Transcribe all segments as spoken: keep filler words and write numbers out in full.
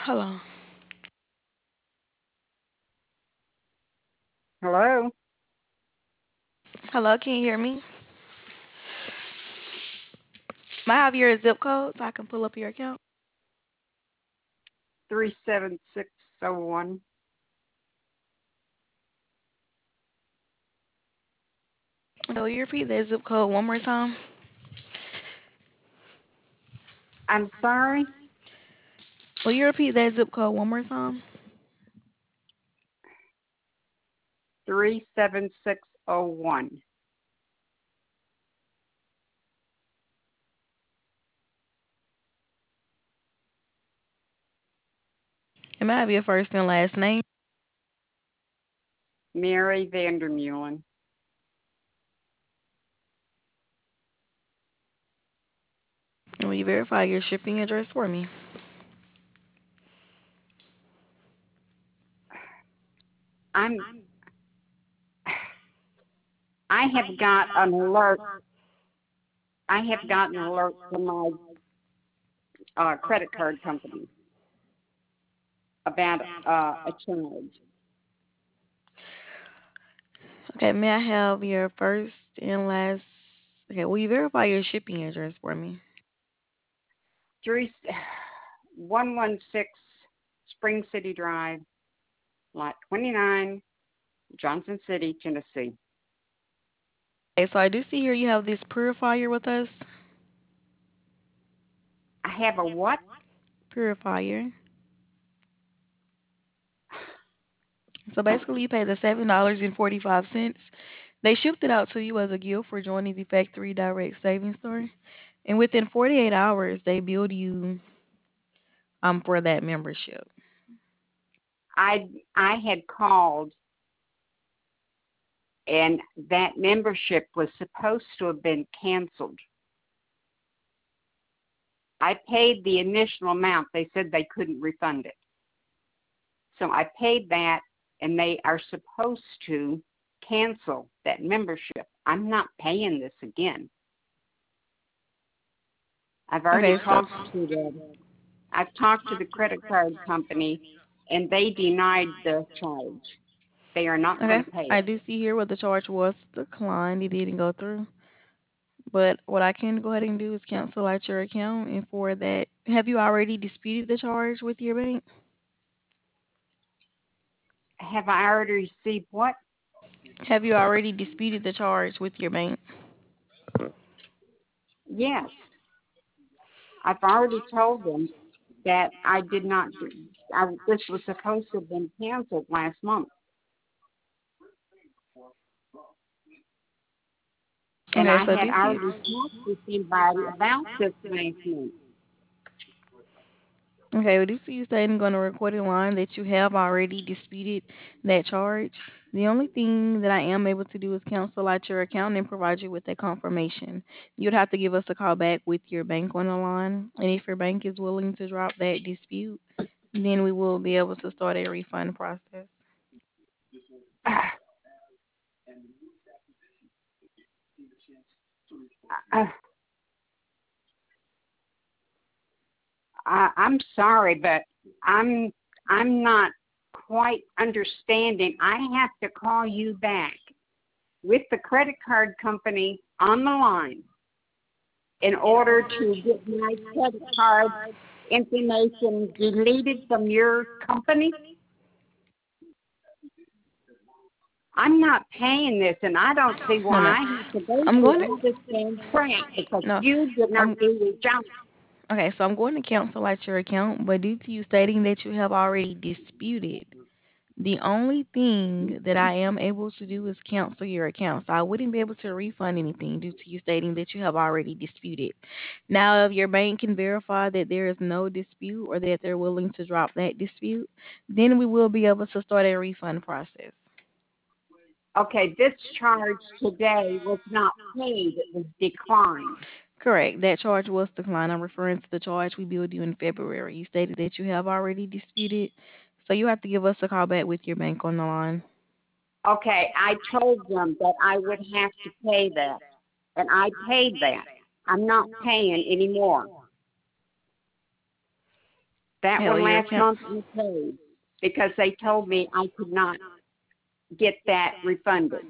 Hold on. Hello? Hello, can you hear me? May I have your zip code so I can pull up your account? three seven six oh one. Okay, will you repeat that zip code one more time? I'm sorry? Will you repeat that zip code one more time? three seven six oh one. And may I have your first and last name? Mary Vandermeulen. And will you verify your shipping address for me? I'm I have got an alert. I have gotten an alert from my uh, credit card company about uh, a charge. Okay, may I have your first and last? Okay, will you verify your shipping address for me? Three one one six Spring City Drive, lot twenty nine, Johnson City, Tennessee. Okay, so I do see here you have this purifier with us. I have a what? Purifier. So basically, you pay the seven dollars and forty five cents. They shipped it out to you as a gift for joining the Factory Direct Savings Store, and within forty eight hours, they billed you um for that membership. I I had called, and that membership was supposed to have been canceled. I paid the initial amount. They said they couldn't refund it. So I paid that, and they are supposed to cancel that membership. I'm not paying this again. I've already Okay, so talked to the I've talked to the credit card company, and they denied the charge. They are not going okay, to pay I it. do see here where the charge was declined. It didn't go through. But what I can go ahead and do is cancel out your account, and for that, have you already disputed the charge with your bank? Have I already received what? Have you already disputed the charge with your bank? Yes. I've already told them that I did not do, I, this was supposed to have been canceled last month. And Okay, I so had this is already talked to somebody about this last month. okay. Well, this is you stating on a recorded line that you have already disputed that charge. The only thing that I am able to do is cancel out your account and provide you with a confirmation. You'd have to give us a call back with your bank on the line, and if your bank is willing to drop that dispute, then we will be able to start a refund process. Uh, I, I'm sorry, but I'm I'm not quite understanding. I have to call you back with the credit card company on the line in order to get my credit card information deleted from your company. I'm not paying this, and I don't see No, no. why I have to go I'm through going all this to damn crap because no. you did not I'm do your job. okay. So I'm going to cancel out your account, but due to you stating that you have already disputed, the only thing that I am able to do is cancel your account. So I wouldn't be able to refund anything due to you stating that you have already disputed. Now, if your bank can verify that there is no dispute or that they're willing to drop that dispute, then we will be able to start a refund process. Okay, this charge today was not paid, it was declined. Correct. That charge was declined. I'm referring to the charge we billed you in February. You stated that you have already disputed, so you have to give us a call back with your bank on the line. Okay, I told them that I would have to pay that, and I paid that. I'm not paying anymore. That Hell, one your last account. month I paid because they told me I could not get that refunded.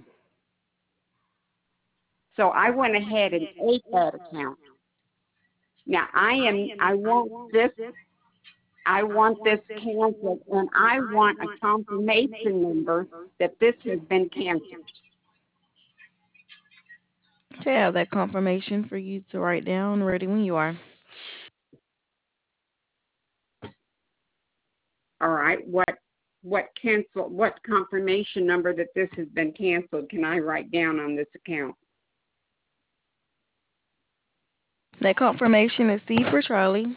So I went ahead and ate that account. Now I am, I want this, I want this canceled and I want a confirmation number that this has been canceled. To have that confirmation for you to write down, ready when you are. All right, what, what cancel, what confirmation number that this has been canceled can I write down on this account? That confirmation is C for Charlie,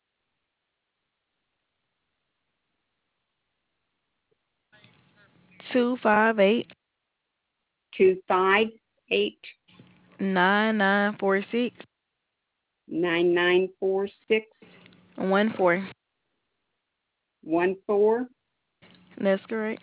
two five eight Two five eight nine nine four six nine nine four six one four. one four. That's correct.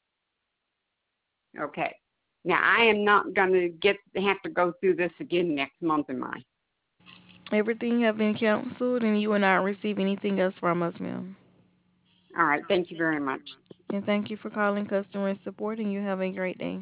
Okay. Now I am not going to get have to go through this again next month, am I? Everything have been canceled, and you will not receive anything else from us, ma'am. All right. Thank you very much. And thank you for calling customer support, and you have a great day.